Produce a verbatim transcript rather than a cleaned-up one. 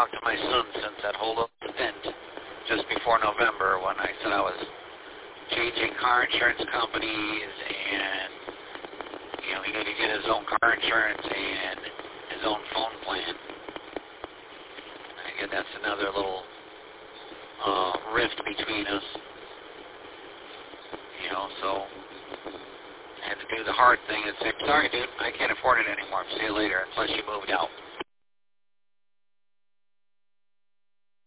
talked to my son since that whole event just before November when I said I was changing car insurance companies and, you know, he needed to get his own car insurance and his own phone plan. Again, that's another little uh, rift between us. You know, so I had to do the hard thing and say, sorry, dude, I can't afford it anymore. See you later, unless you moved out.